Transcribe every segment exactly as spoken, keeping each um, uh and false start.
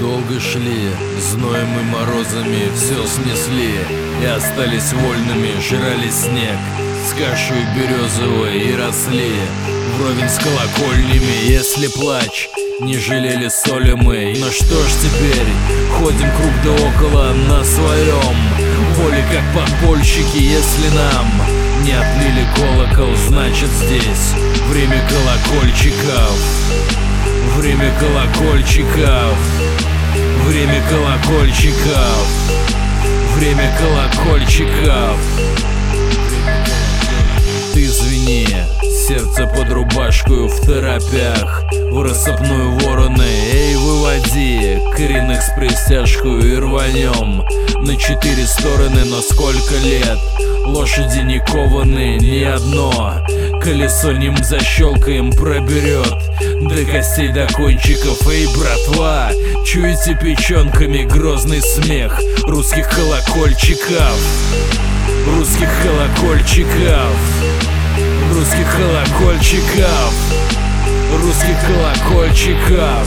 долго шли, зноем и морозами все снесли, и остались вольными, жрали снег с кашей березовой и росли вровень с колокольнями. Если плач, не жалели соли мы. Но что ж теперь, ходим круг да около на своем поле, как подпольщики. Если нам не отлили колокол, значит здесь время колокольчиков. Время колокольчиков. Время колокольчиков. Время колокольчиков. Ты извини, сердце под рубашкою в торопях, в рассыпную вороны, эй, выводи коренных с пристяжкою и рванем на четыре стороны. Но сколько лет лошади не кованы, ни одно колесо ним защелкаем проберет до костей, до кончиков. Эй, братва, чуете печенками грозный смех русских колокольчиков, русских колокольчиков, русских колокольчиков, русских колокольчиков.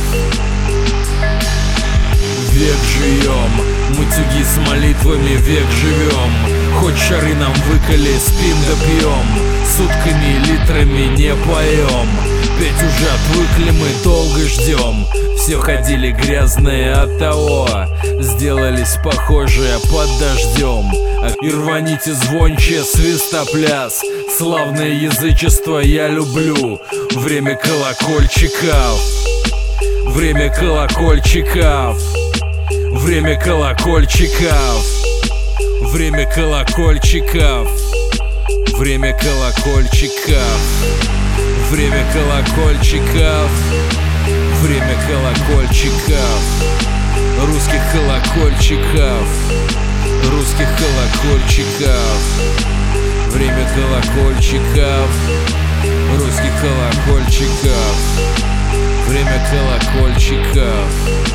Век живем, матюги с молитвами, век живем. Хоть шары нам выколи, спим да пьем, сутками, литрами не поем. Петь уже отвыкли мы, долго ждем. Все ходили грязные, от того сделались похожие под дождем. И рваните звонче свистопляс, славное язычество я люблю. Время колокольчиков, время колокольчиков, время колокольчиков, время колокольчиков, время колокольчиков, время колокольчиков, время колокольчиков, русских колокольчиков, русских колокольчиков, время колокольчиков, русских колокольчиков, время колокольчиков.